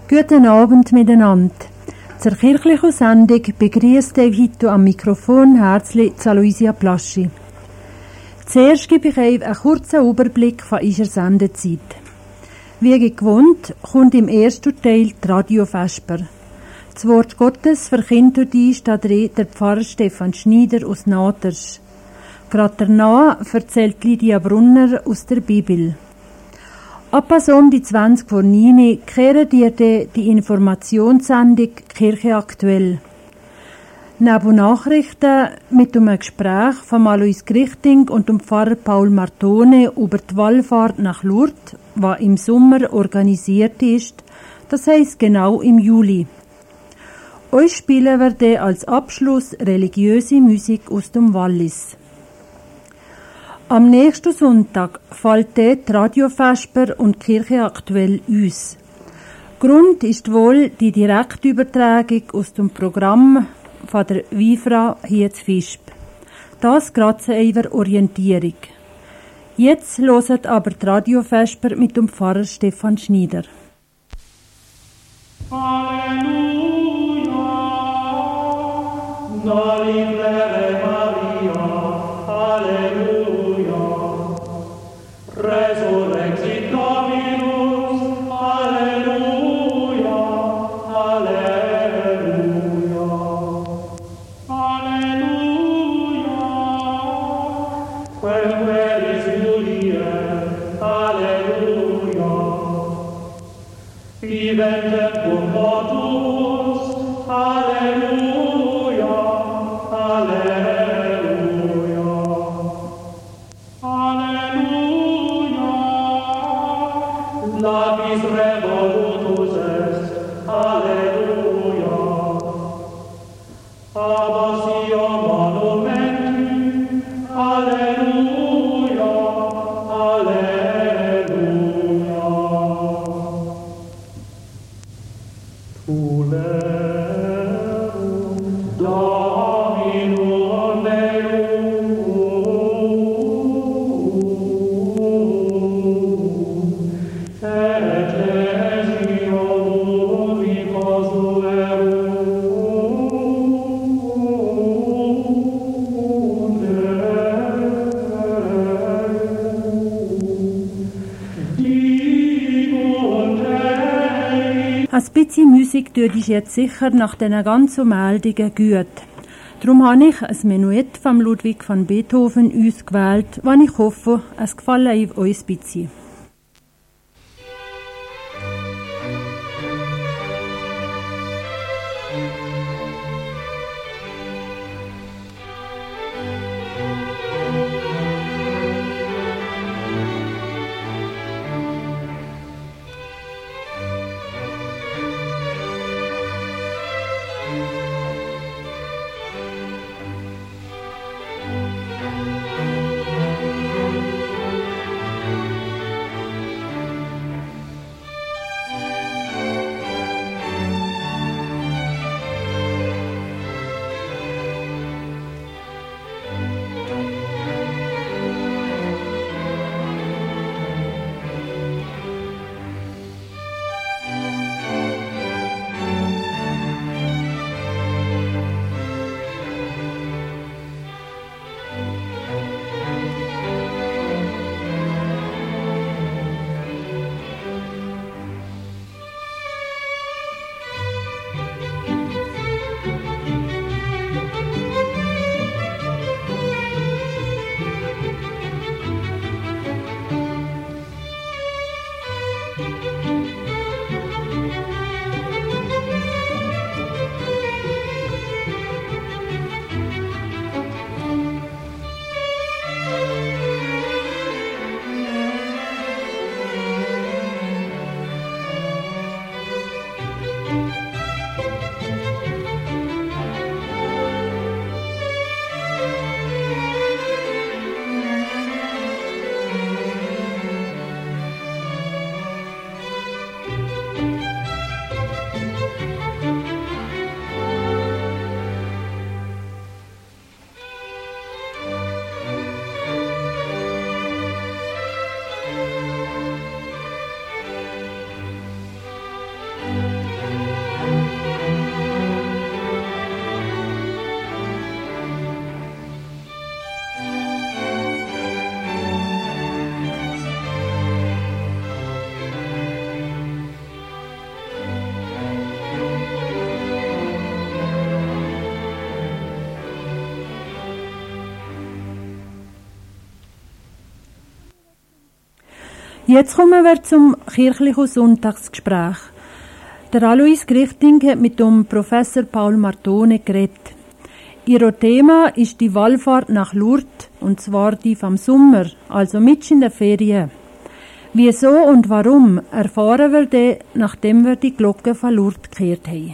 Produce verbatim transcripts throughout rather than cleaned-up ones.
Guten Abend miteinander. Zur kirchlichen Sendung begrüßt euch heute am Mikrofon herzlich Aloysia Plaschi. Zuerst gebe ich euch einen kurzen Überblick von unserer Sendezeit. Wie gewohnt kommt im ersten Teil die Radio-Vesper. Das Wort Gottes verkündet uns da drin der Pfarrer Stefan Schneider aus Naters. Gerade danach erzählt Lydia Brunner aus der Bibel. Ab um die zwanzig vor neun kehren dir die Informationssendung Kirche aktuell. Neben Nachrichten mit einem Gespräch von Alois Grichting und dem Pfarrer Paul Martone über die Wallfahrt nach Lourdes, die im Sommer organisiert ist, das heisst genau im Juli. Euch spielen wir dann als Abschluss religiöse Musik aus dem Wallis. Am nächsten Sonntag fällt die Radio-Vesper und Kirche aktuell uns. Grund ist wohl die Direktübertragung aus dem Programm von der Vifra hier zu Visp. Das gerade zu eurer Orientierung. Jetzt hört aber die Radio-Vesper mit dem Pfarrer Stefan Schneider. Halleluja, Nolifere Maria, Halleluja, Resurrexit Dominus, Halleluja, Halleluja, Halleluja, quem veris Julie, Halleluja, Viventem cum mortus, Halleluja, Halleluja, Halleluja, Lapis revolutus est, Halleluja, Abbasio monumentum, Halleluja, Halleluja. Tulerum Dominum Deum, et ecclesiam vicos duerum Deum, Ein bisschen Musik tut uns jetzt sicher nach diesen ganzen Meldungen gut. Darum habe ich ein Menuett von Ludwig van Beethoven ausgewählt, das ich hoffe, es gefällt euch ein bisschen. Jetzt kommen wir zum kirchlichen Sonntagsgespräch. Der Alois Grichting hat mit dem Professor Paul Martone geredet. Ihr Thema ist die Wallfahrt nach Lourdes, und zwar die vom Sommer, also mitten in der Ferien. Wieso und warum erfahren wir dann, nachdem wir die Glocke von Lourdes gekehrt haben.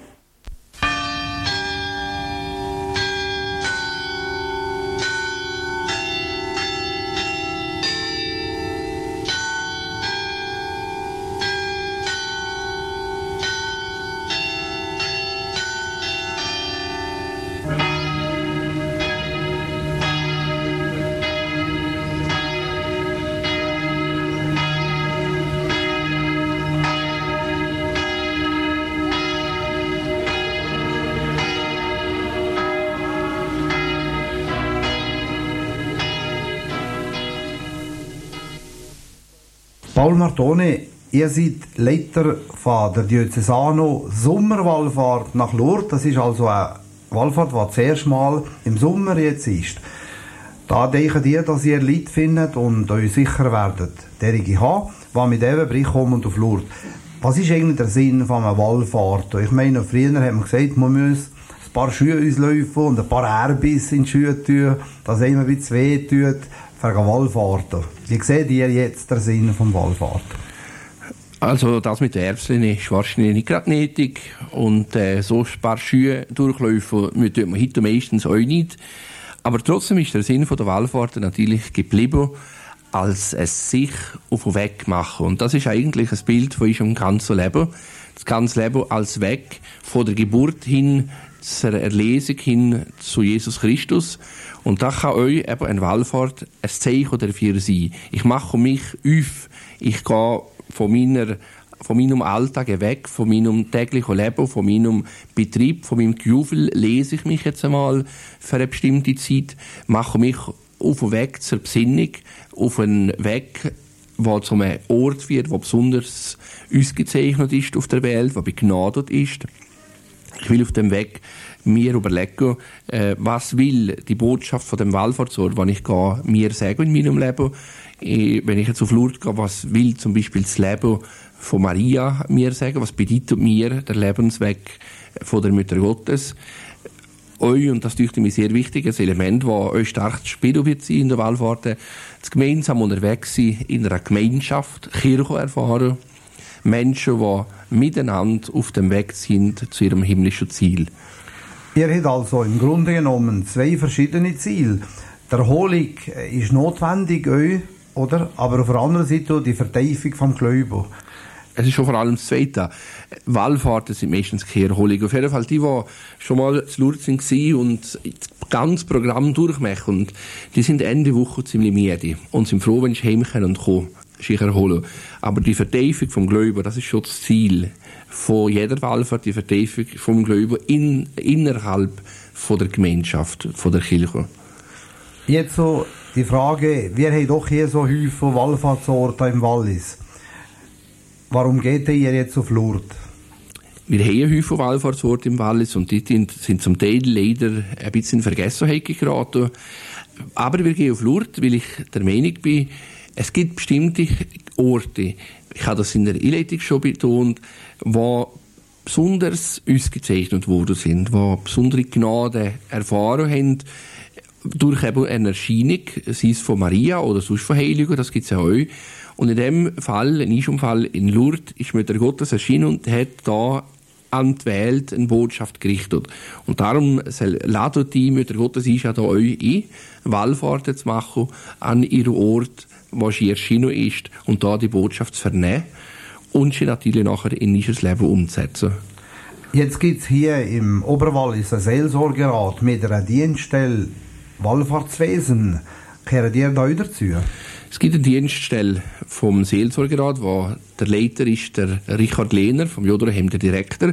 Paul Martone, ihr seid Leiter von der Diözesano Sommerwallfahrt nach Lourdes. Das ist also eine Wallfahrt, die das erste Mal im Sommer jetzt ist. Da denkt ihr, dass ihr Leute findet und euch sicher werdet derige haben, die mit diesem Bericht kommen auf Lourdes. Was ist eigentlich der Sinn von einer Wallfahrt? Ich meine, früher hat man gesagt, man muss ein paar Schuhe auslaufen und ein paar Erbisse in die Schuhe tun, dass einem ein bisschen weh tut. Für eine Wallfahrt. Wie seht ihr jetzt den Sinn vom Wallfahrt? Also das mit den Erbsen ist wahrscheinlich nicht gerade nötig. Und äh, so ein paar Schuhe durchlaufen tut man heute meistens auch nicht. Aber trotzdem ist der Sinn von der Wallfahrt natürlich geblieben, als es sich auf den Weg machen. Und das ist eigentlich ein Bild von unserem ganzen Leben. Das ganze Leben als Weg von der Geburt hin zur Erlesung hin zu Jesus Christus. Und da kann euch eben eine Wallfahrt ein Zeichen dafür sein. Ich mache mich auf, ich gehe von, meiner, von meinem Alltag weg, von meinem täglichen Leben, von meinem Betrieb, von meinem Jubel, lese ich mich jetzt einmal für eine bestimmte Zeit, mache mich auf den Weg zur Besinnung, auf einen Weg, der zu einem Ort wird, der besonders ausgezeichnet ist auf der Welt, der begnadet ist. Ich will auf dem Weg mir überlegen, äh, was will die Botschaft von dem Wallfahrtsort, wenn ich gehe, mir sagen in meinem Leben. Äh, wenn ich jetzt auf Lourdes gehe, was will zum Beispiel das Leben von Maria mir sagen? Was bedeutet mir der Lebensweg von der Mutter Gottes? Euch, und das dürfte mir sehr wichtig, ein Element, das euch stark spielen wird sein in der Wallfahrt, das gemeinsam unterwegs sein, in einer Gemeinschaft, Kirche erfahren, Menschen, die miteinander auf dem Weg sind zu ihrem himmlischen Ziel. Ihr habt also im Grunde genommen zwei verschiedene Ziele. Die Erholung ist notwendig, euch, oder? Aber auf der anderen Seite die Vertiefung vom Glauben. Es ist schon vor allem das Zweite. Wallfahrten sind meistens keine Erholung. Auf jeden Fall die, die schon mal zu Lourdes waren und das ganze Programm durchmachen, und die sind Ende Woche ziemlich müde und sind froh, wenn sie heimkommen und kommen, sich erholen. Aber die Vertiefung vom Glauben, das ist schon das Ziel von jeder Wallfahrt, die Vertiefung vom Glauben in, innerhalb von der Gemeinschaft, von der Kirche. Jetzt so die Frage, wir haben doch hier so Häufen Wallfahrtsorte im Wallis. Warum geht ihr jetzt auf Lourdes? Wir haben Häufen Wallfahrtsorte im Wallis und die sind zum Teil leider ein bisschen in Vergessenheit geraten. Aber wir gehen auf Lourdes, weil ich der Meinung bin, es gibt bestimmte Orte, ich habe das in der Einleitung schon betont, die besonders ausgezeichnet worden sind, die besondere Gnade erfahren haben, durch eben eine Erscheinung, sei es von Maria oder sonst von Heiligen, das gibt es ja auch. Und in dem Fall, in diesem Fall in Lourdes, ist Mutter Gottes erschienen und hat da an die Welt eine Botschaft gerichtet. Und darum ladet die Mutter Gottes ist ja da euch ein, Wallfahrten zu machen an ihren Ort, wo sie erschienen ist, und da die Botschaft zu vernehmen und sie natürlich nachher in ihr Leben umzusetzen. Jetzt gibt es hier im Oberwallis einen Seelsorgerat mit einer Dienststelle Wallfahrtswesen. Kehren ihr da dazu? Es gibt eine Dienststelle vom Seelsorgerat, wo der Leiter ist der Richard Lehner, vom Joderheim der Direktor.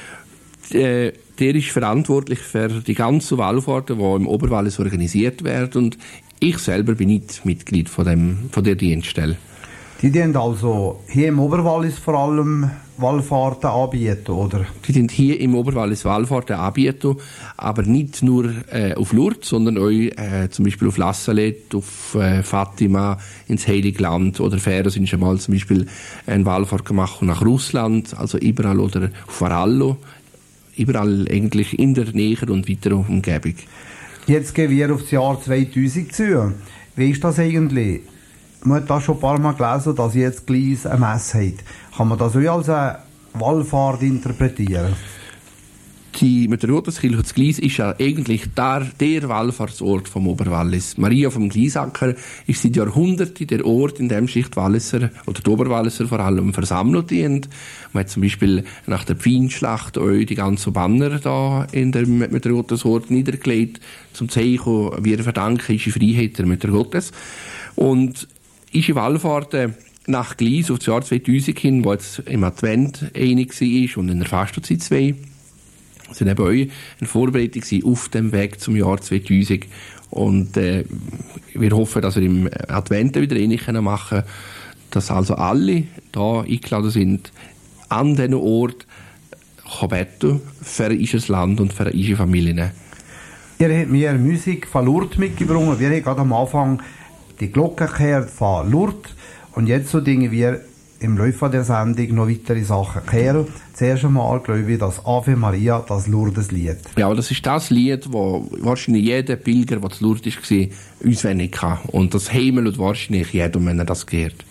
Der ist verantwortlich für die ganzen Wallfahrten, die im Oberwallis organisiert werden. Und ich selber bin nicht Mitglied von, dem, von der Dienststelle. Die dienen also hier im Oberwallis vor allem Wallfahrten anbieten, oder? Die sind hier im Oberwallis Wallfahrten anbieten, aber nicht nur äh, auf Lourdes, sondern auch äh, zum Beispiel auf La Salette, auf äh, Fatima, ins Heiligland oder Fähre sind schon mal zum Beispiel eine Wallfahrt gemacht nach Russland, also überall, oder auf Varallo, überall eigentlich in der Nähe und weiter Umgebung. Jetzt gehen wir auf das Jahr zweitausend zu. Wie ist das eigentlich? Man hat das schon ein paar Mal gelesen, dass jetzt Gleis eine Messe hat. Kann man das auch als eine Wallfahrt interpretieren? Die Meteorotenkirche und das Gleis ist ja eigentlich der, der Wallfahrtsort vom Oberwallis. Maria vom Gleisacker ist seit Jahrhunderten der Ort, in dem sich die Walliser, oder die Oberwalliser vor allem, versammelt sind. Man hat zum Beispiel nach der Pfingstschlacht auch die ganzen Banner da in der Meteorotenort niedergelegt, zum Zeichen, wir verdanken unsere Freiheit der Meteorotes. Und unsere Wallfahrten nach Gleis auf das Jahr zweitausend hin, wo jetzt im Advent einig war und in der Fastenzeit zwei, sind eben auch eine Vorbereitung auf dem Weg zum Jahr zweitausend. Und äh, wir hoffen, dass wir im Advent wieder einig machen können, dass also alle da eingeladen sind, an diesen Ort beten für unser Land und für unsere Familien. Ihr habt mir Musik von Lourdes mitgebracht. Wir haben gerade am Anfang die Glocke gehört von Lourdes. Und jetzt so Dinge wir im Laufe der Sendung noch weitere Sachen kehren. Zuerst einmal glaube ich, das Ave Maria, das Lourdes-Lied. Ja, das ist das Lied, das wahrscheinlich jeder Pilger, der zu Lourdes war, auswendig kann. Und das heimelt wahrscheinlich jedem, wenn er das gehört.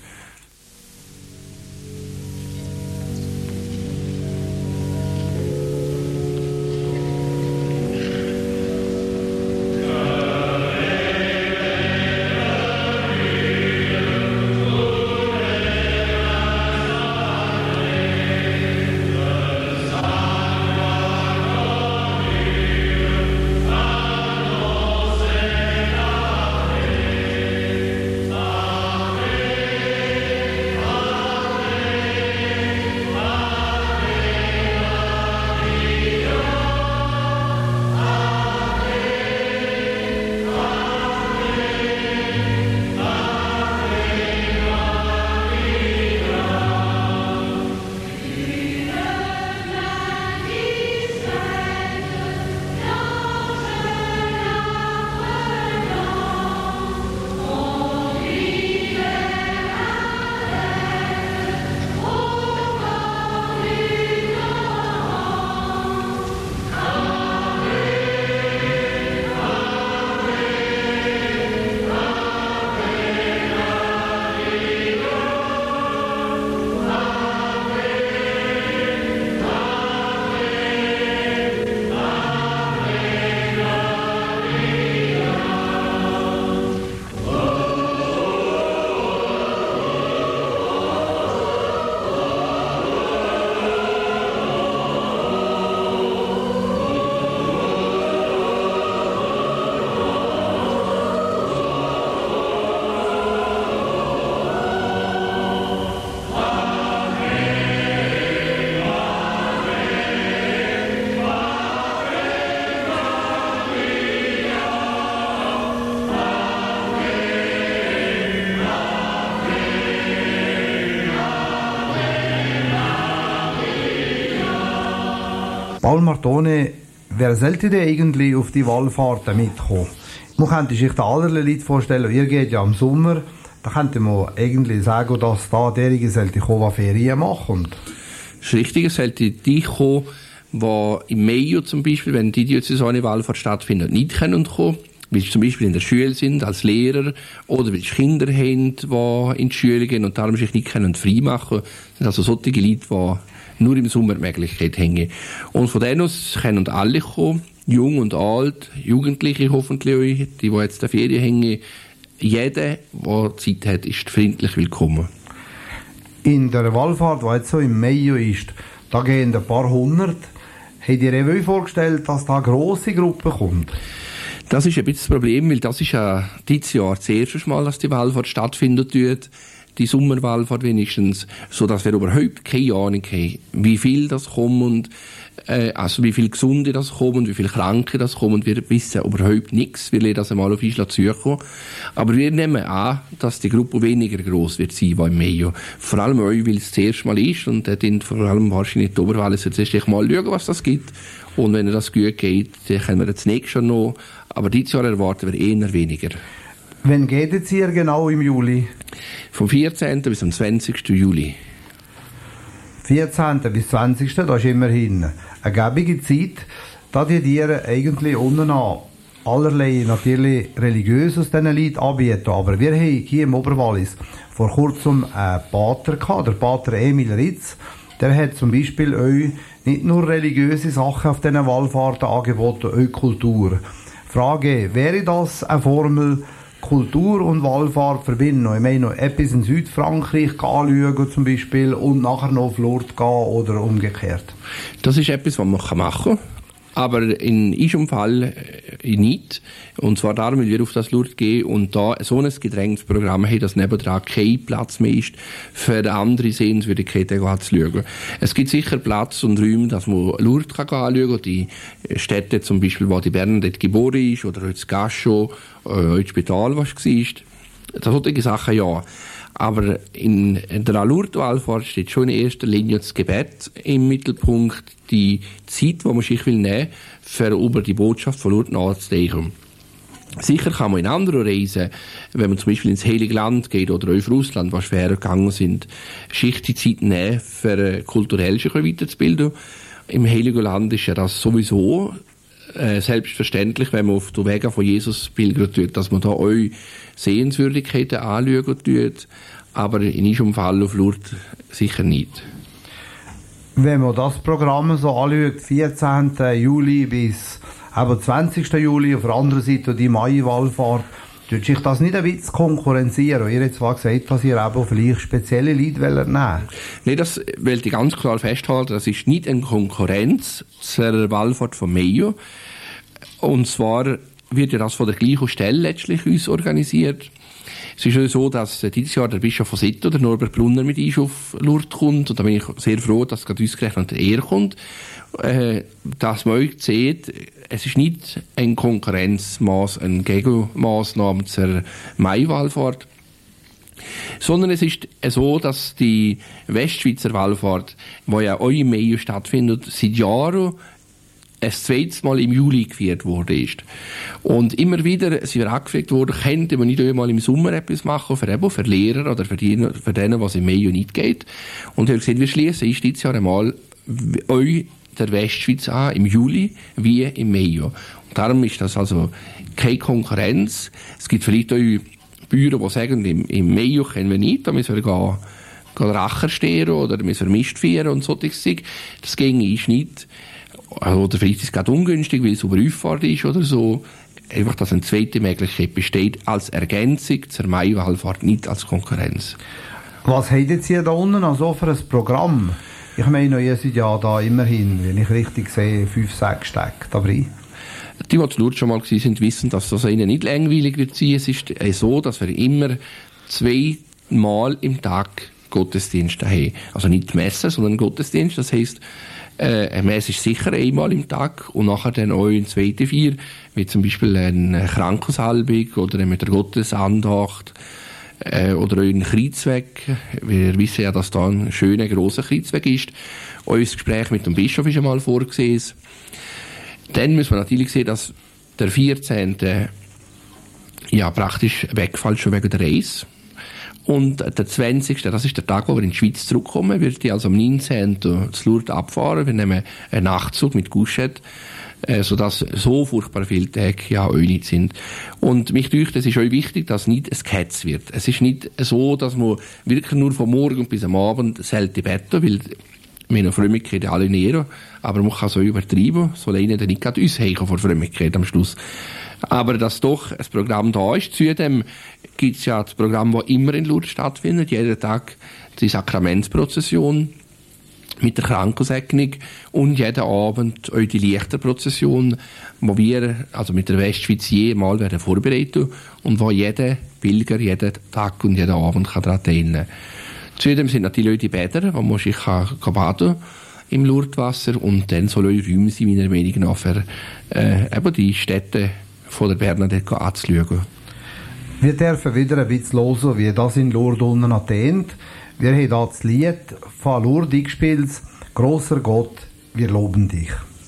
Paul Martone, wer sollte denn eigentlich auf die Wallfahrten mitkommen? Man könnte sich da allerlei Leute vorstellen, ihr geht ja im Sommer, da könnte man eigentlich sagen, dass da derjenige sollte kommen, der Ferien machen. Das Richtige sollte die kommen, die im Mai zum Beispiel, wenn die diözesane Wallfahrt stattfindet, nicht können kommen, weil sie zum Beispiel in der Schule sind, als Lehrer, oder weil sie Kinder haben, die in die Schule gehen und darum sich nicht können frei machen. Das sind also solche Leute, die nur im Sommer die Möglichkeit haben. Und von denen aus können alle kommen, jung und alt, Jugendliche hoffentlich auch, die, die jetzt in der Ferien hängen. Jeder, der Zeit hat, ist freundlich willkommen. In der Wallfahrt, die jetzt so im Mai ist, da gehen ein paar hundert. Habt ihr euch vorgestellt, dass da eine grosse Gruppe kommt? Das ist ein bisschen das Problem, weil das ist ja dieses Jahr das erste Mal, dass die Wallfahrt stattfindet. die Sommerwallfahrt wenigstens, so dass wir überhaupt keine Ahnung haben, wie viel das kommt und äh, also wie viel Gesunde das kommt und wie viel Kranke das kommt. Und wir wissen überhaupt nichts. Wir lassen das einmal auf Isla zukommen. Aber wir nehmen an, dass die Gruppe weniger gross wird sein, wie im Mayo. Vor allem euch, weil es das erste Mal ist und dann vor allem wahrscheinlich die Oberwelle zuerst mal schauen, was das gibt. Und wenn das gut geht, dann können wir das nächste Jahr noch. Aber dieses Jahr erwarten wir eher weniger. Wann geht es hier genau im Juli? Vom vierzehnten bis am zwanzigsten Juli. vierzehnten bis zwanzigsten Das ist immerhin eine gäbige Zeit, da die Tiere eigentlich unten an allerlei natürlich religiös aus diesen Leuten anbieten. Aber wir haben hier im Oberwallis vor kurzem einen Pater gehabt, der Pater Emil Ritz. Der hat zum Beispiel euch nicht nur religiöse Sachen auf diesen Wallfahrten angeboten, euch Kultur. Frage, wäre das eine Formel, Kultur und Wallfahrt verbinden? Ich meine, noch etwas in Südfrankreich anschauen zum Beispiel und nachher noch auf Lourdes gehen oder umgekehrt? Das ist etwas, was man machen kann. Aber in unserem Fall äh, nicht. Und zwar darum, weil wir auf das Lourdes gehen und da so ein gedrängtes Programm haben, dass nebendran kein Platz mehr ist, für andere Sehenswürdigkeiten zu schauen. Es gibt sicher Platz und Räume, dass man Lourdes kann anschauen kann. Die Städte zum Beispiel, wo die Bernadette geboren ist, oder das Gascho, äh, das Spital, was war. Das solche Sachen ja. Aber in der Lourdes-Wallfahrt steht schon in erster Linie das Gebet im Mittelpunkt, die Zeit, die man sich nehmen will, für über die Botschaft von Lourdes nachzudenken. Sicher kann man in anderen Reisen, wenn man zum Beispiel ins Heilige Land geht oder auf Russland, was schwer gegangen sind, sich die Zeit nehmen, für kulturell sich weiterzubilden. Im Heiligen Land ist ja das sowieso äh, selbstverständlich, wenn man auf den Wegen von Jesus pilgert tut, dass man da euch Sehenswürdigkeiten anschauen tut, aber in unserem Fall auf Lourdes sicher nicht. Wenn man das Programm so anschaut, vierzehnten Juli bis eben zwanzigsten Juli, auf der anderen Seite die Mai-Wallfahrt, tut sich das nicht ein bisschen konkurrenzieren? Ihr habt zwar gesagt, dass ihr eben vielleicht spezielle Leute nehmen wollt. Nein, das will ich ganz klar festhalten. Das ist nicht eine Konkurrenz zur Wallfahrt von Mayo. Und zwar wird ja das von der gleichen Stelle letztlich uns organisiert. Es ist ja so, dass dieses Jahr der Bischof von Sito, der Norbert Brunner, mit uns auf Lourdes kommt. Und da bin ich sehr froh, dass gerade ausgerechnet er kommt. Äh, dass man euch sieht, es ist nicht ein Konkurrenzmaß, eine Gegenmaßnahme zur Mai-Wallfahrt, sondern es ist so, dass die Westschweizer Wallfahrt, wo ja auch im Mai stattfindet, seit Jahren ein zweites Mal im Juli gefeiert worden ist. Und immer wieder sind wir angefragt worden, könnte man nicht einmal im Sommer etwas machen, für, eben, für Lehrer oder für, die, für denen, was im Mai nicht geht. Und ich habe gesagt, wir schließen ist dieses Jahr einmal euch der Westschweiz an, im Juli, wie im Mai. Und darum ist das also keine Konkurrenz. Es gibt vielleicht auch Bauern, die sagen, im, im Mai können wir nicht, da müssen wir gehen, gehen Racher stehen oder müssen wir Mist feiern und so. Das ging ist nicht. Oder vielleicht ist es gerade ungünstig, weil es über Auffahrt ist oder so. Einfach, dass eine zweite Möglichkeit besteht, als Ergänzung zur Mai-Wallfahrt, nicht als Konkurrenz. Was habt ihr hier da unten also für ein Programm? Ich meine, ihr seid ja da immerhin, wenn ich richtig sehe, fünf, sechs Tage dabei. Die, die zu Lourdes schon mal gewesen sind, wissen, dass das ihnen nicht langweilig wird sein. Es ist so, dass wir immer zweimal im Tag Gottesdienste haben. Also nicht Messe, sondern Gottesdienst. Das heisst, Äh, eine Messe ist sicher einmal im Tag und nachher dann auch in zweite vier, wie zum Beispiel eine Krankensalbung oder mit der Gottesandacht äh, oder auch ein Kreuzweg. Wir wissen ja, dass da ein schöner, grosser Kreuzweg ist. Auch unser Gespräch mit dem Bischof ist einmal vorgesehen. Dann müssen wir natürlich sehen, dass der vierzehnte ja praktisch wegfällt, schon wegen der Reise. Und der zwanzigste das ist der Tag, wo wir in die Schweiz zurückkommen, wird die also am neunzehnten zu Lourdes abfahren. Wir nehmen einen Nachtzug mit Couchette, äh, sodass so furchtbar viele Tage ja auch nicht sind. Und mich dünkt, es ist auch wichtig, dass nicht ein Gehetz wird. Es ist nicht so, dass man wirklich nur von morgen bis am Abend selten betten, weil meine Frömmigkeit alle näher, aber man kann so übertreiben, soll ihnen dann nicht gerade uns heichen vor Frömmigkeit am Schluss. Aber dass doch ein Programm da ist, zudem gibt es ja das Programm, das immer in Lourdes stattfindet, jeden Tag die Sakramentsprozession mit der Krankensegnung und jeden Abend auch die Lichterprozession, wo wir also mit der Westschweiz jemal werden vorbereitet und wo jeder Pilger jeden Tag und jeden Abend kann daran teilnehmen kann. Zudem sind natürlich die Bäder, wo man sich kann, kann baden im Lourdeswasser, und dann soll auch Räume sein, meiner Meinung nach, für äh, eben die Städte von der Bernadette anzuschauen. Wir dürfen wieder ein bisschen hören, wie das in Lourdes unten tönt. Wir haben hier das Lied von Lourdes eingespielt, «Grosser Gott, wir loben dich».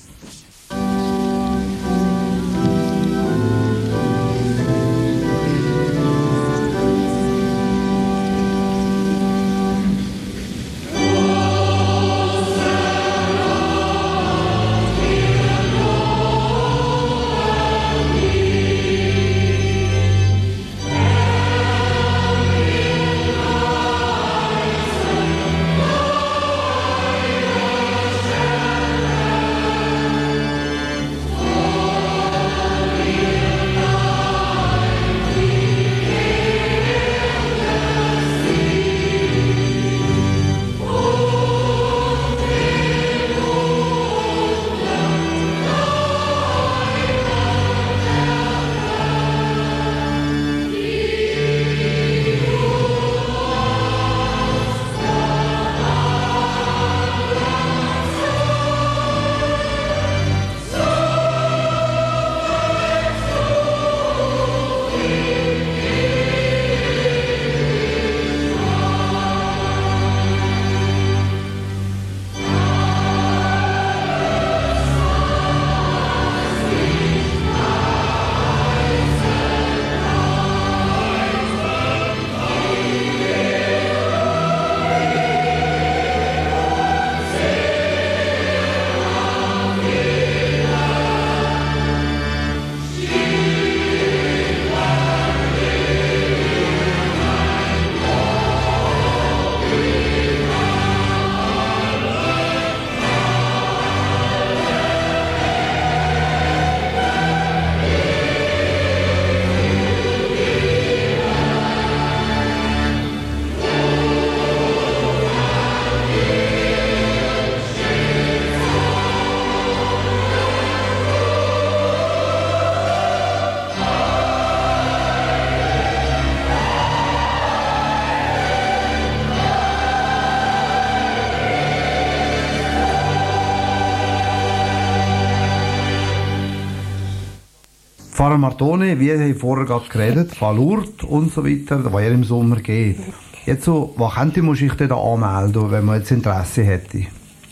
Pfarrer Martone, wir haben vorher gerade geredet, von Lourdes und so weiter, was er im Sommer geht. Jetzt so, was könnte man sich denn da anmelden, wenn man jetzt Interesse hätte?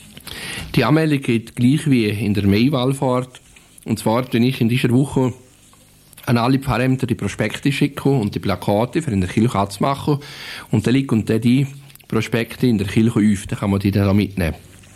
Die Anmeldung geht gleich wie in der Maiwallfahrt. Und zwar tue ich in dieser Woche an alle Pfarrämter die Prospekte schicken und die Plakate für in der Kirche anzumachen. Und dann liegen dann die Prospekte in der Kirche auf, dann kann man die dann mitnehmen.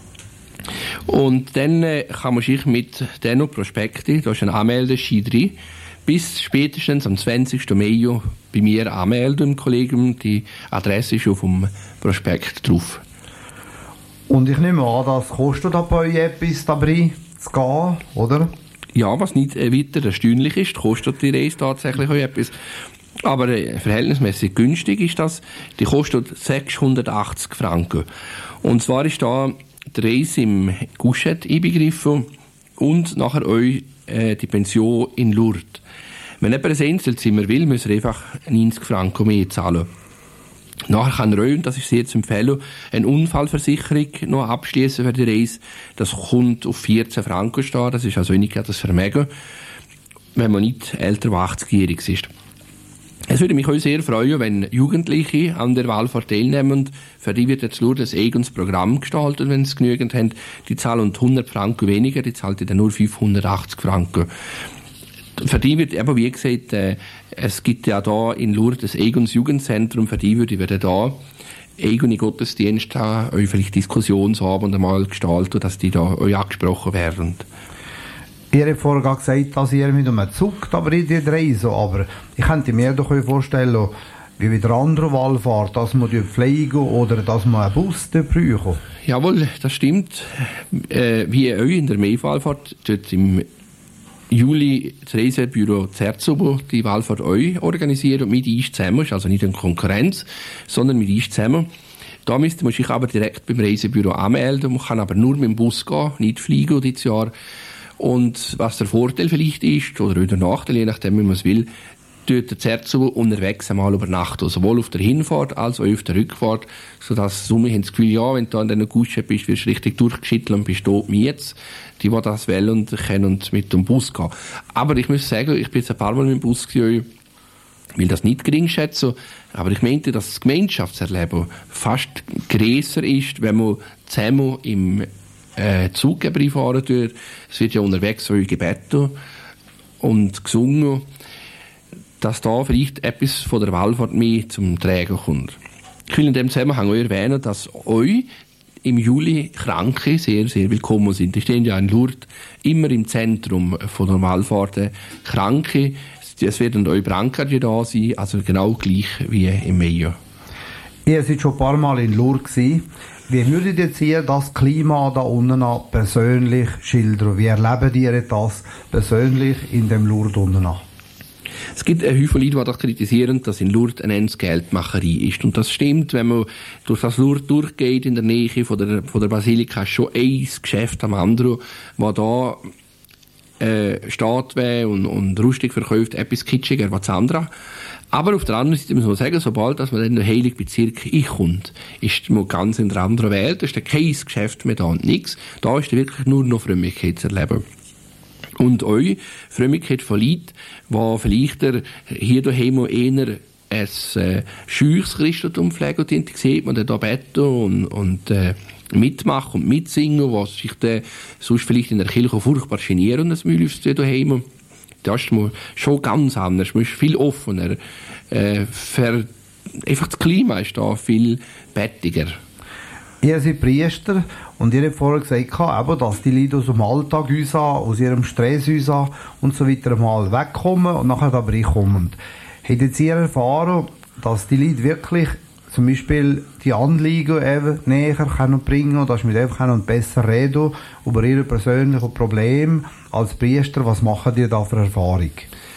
Und dann äh, kann man sich mit diesen Prospekten, da ist ein Anmeldeschein drin, bis spätestens am zwanzigsten Mai bei mir anmelden, Kollegen. Die Adresse ist auf dem Prospekt drauf. Und ich nehme an, das kostet bei euch etwas dabei zu gehen, oder? Ja, was nicht äh, weiter erstaunlich ist, kostet die Reise tatsächlich auch etwas. Aber äh, verhältnismäßig günstig ist das. Die kostet sechshundertachtzig Franken. Und zwar ist da die Reise im Guschet einbegriffen und nachher euch äh, die Pension in Lourdes. Wenn jemand ein Einzelzimmer will, muss er einfach neunzig Franken mehr zahlen. Nachher kann er euch, und das ist sehr zu empfehlen, eine Unfallversicherung noch abschließen für die Reise. Das kommt auf vierzehn Franken stehen, das ist also nicht das Vermögen, wenn man nicht älter als achtzigjährig ist. Es würde mich auch sehr freuen, wenn Jugendliche an der Wallfahrt teilnehmen. Für die wird jetzt nur das eigenes Programm gestaltet, wenn sie genügend haben. Die zahlen hundert Franken weniger, die zahlen dann nur fünfhundertachtzig Franken. Für die wird eben, wie gesagt, äh, es gibt ja da in Lourdes ein eigenes Jugendzentrum. Für die würde ich da eigene Gottesdienste haben, euch vielleicht Diskussionsabend einmal gestalten, dass die da euch angesprochen werden. Ihr habt vorher gesagt, dass ihr mit einem Zug aber in die Reise, aber ich könnte mir doch vorstellen, wie bei der anderen Wallfahrt, dass man pflegen oder dass man einen Bus brauchen. Jawohl, das stimmt. Äh, wie euch in der Mai-Wallfahrt, dort im Juli das Reisebüro Zerzubo die Wallfahrt euch organisiert und mit uns zusammen, ist also nicht eine Konkurrenz, sondern mit uns zusammen. Da müsste man sich aber direkt beim Reisebüro anmelden. Man kann aber nur mit dem Bus gehen, nicht fliegen dieses Jahr. Und was der Vorteil vielleicht ist, oder der Nachteil, je nachdem, wie man es will, tut der Zerzo unterwegs einmal übernachten. Sowohl auf der Hinfahrt als auch auf der Rückfahrt. Sodass Summe haben das Gefühl, ja, wenn du an dieser Gusche bist, wirst du richtig durchgeschittelt und bist dort wie jetzt. Die, die das wollen und können mit dem Bus gehen. Aber ich muss sagen, ich bin jetzt ein paar Mal mit dem Bus gewesen, ich will das nicht gering schätzen, aber ich meinte, dass das Gemeinschaftserleben fast grösser ist, wenn man zusammen im äh, Zug fahren tut. Es wird ja unterwegs so gebeten und gesungen, dass da vielleicht etwas von der Wallfahrt mehr zum Tragen kommt. Ich will in dem Zusammenhang auch erwähnen, dass euch im Juli Kranke sehr, sehr willkommen sind. Die stehen ja in Lourdes immer im Zentrum von der Wallfahrt. Kranke, es werden euch Brancard da sein, also genau gleich wie im Mai. Ihr seid schon ein paar Mal in Lourdes gewesen. Wie würdet ihr hier das Klima da unten persönlich schildern? Wie erleben ihr das persönlich in dem Lourdes unten? Es gibt ein Haufen Leute, die das kritisieren, dass in Lourdes eine Geldmacherei ist. Und das stimmt, wenn man durch das Lourdes durchgeht, in der Nähe von der, von der Basilika, ist schon ein Geschäft am anderen, wo da äh, steht und, und rustig verkauft, etwas kitschiger als das andere. Aber auf der anderen Seite muss man sagen, sobald dass man in den heiligen Bezirk einkommt, ist man ganz in der anderen Welt, da ist kein Geschäft mehr da und nichts. Da ist wirklich nur noch Frömmigkeit zu erleben. Und euch Frömmigkeit von Leuten, die vielleicht hier daheim eher ein äh, scheuches Christentum pflegen, und die sieht man dann da beten und, und äh, mitmachen und mitsingen, was sich dann sonst vielleicht in der Kirche furchtbar genieren, das Mühlhäufs daheim. Das ist man schon ganz anders, man ist viel offener. Äh, für, einfach das Klima ist da viel bettiger. Ihr seid Priester und ihr habt vorher gesagt, dass die Leute aus dem Alltag raus, aus ihrem Stress raus und so weiter mal wegkommen und nachher da reinkommen. Habt ihr erfahren, dass die Leute wirklich zum Beispiel die Anliegen eben näher können bringen und dass mit einfach besser reden über ihre persönlichen Probleme als Priester? Was machen die da für Erfahrung?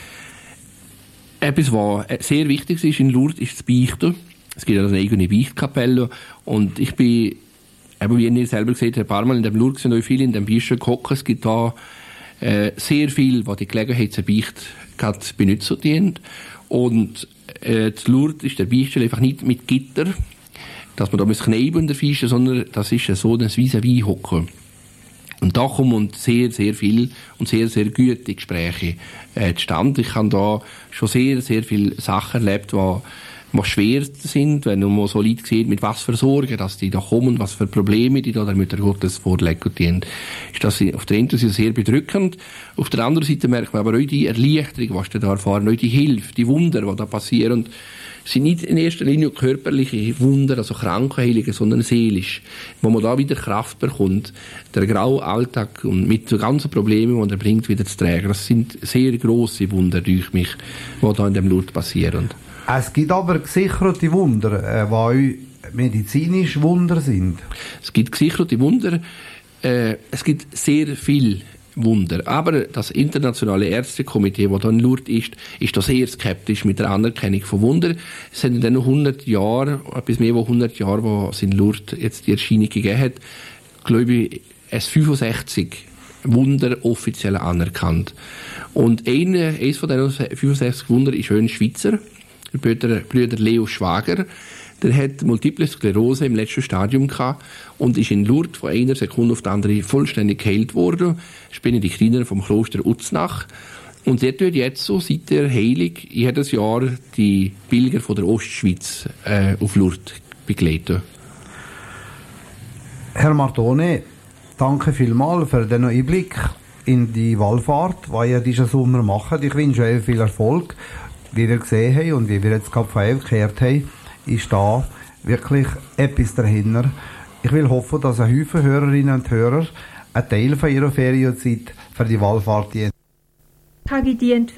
Etwas, was sehr wichtig ist in Lourdes, ist das Beichten. Es gibt eine eigene Beichtkapelle und ich bin, eben wie ihr selber gesagt habt, ein paar Mal in dem Lourdes sind auch viele in dem Beichten gekocht. Es gibt da äh, sehr viel, was die Gelegenheit zur Beicht gerade benutzen dient. Und äh, das Lourdes ist der Beichtstuhl einfach nicht mit Gitter, dass man da muss kneiben in der Fische, sondern das ist so ein vis-à-vis hocken. Und da kommen sehr, sehr viel und sehr, sehr gute Gespräche äh, zustande. Ich habe da schon sehr, sehr viele Sachen erlebt, die was schwer sind, wenn man so Leute sieht, mit was für Sorgen, dass die da kommen, was für Probleme die da der Mutter Gottes vorlegen, die ist das auf der einen Seite sehr bedrückend. Auf der anderen Seite merkt man aber auch die Erleichterung, was da erfahren, auch die Hilfe, die Wunder, die da passieren. Es sind nicht in erster Linie körperliche Wunder, also Krankheilungen, sondern seelisch, wo man da wieder Kraft bekommt, der graue Alltag und mit den ganzen Problemen, die er bringt, wieder zu tragen. Das sind sehr grosse Wunder durch mich, die da in dem Lourdes passieren. Es gibt aber gesicherte Wunder, äh, die euch medizinisch Wunder sind. Es gibt gesicherte Wunder, äh, es gibt sehr viel Wunder. Aber das internationale Ärztekomitee, das hier in Lourdes ist, ist da sehr skeptisch mit der Anerkennung von Wunder. Es sind dann noch hundert Jahre, etwas mehr als hundert Jahre, wo es in Lourdes jetzt die Erscheinung gegeben hat, glaube ich, es fünfundsechzig Wunder offiziell anerkannt. Und eine, eines von diesen fünfundsechzig Wunder ist ein Schweizer, der Brüder, Brüder Leo Schwager. Der hat Multiple Sklerose im letzten Stadium gehabt und ist in Lourdes von einer Sekunde auf die andere vollständig geheilt worden. Ich bin die Kleiner vom Kloster Uznach. Und der tut jetzt so, seit der Heilung, jedes Jahr die Pilger von der Ostschweiz äh, auf Lourdes begleiten. Herr Martone, danke vielmals für den Einblick in die Wallfahrt, die ihr diesen Sommer macht. Ich wünsche euch viel Erfolg. Wie wir gesehen haben und wie wir jetzt gerade von euch gehört haben, ist da wirklich etwas dahinter. Ich will hoffen, dass ein Haufen Hörerinnen und Hörer einen Teil von ihrer Ferienzeit für die Wallfahrt dienen.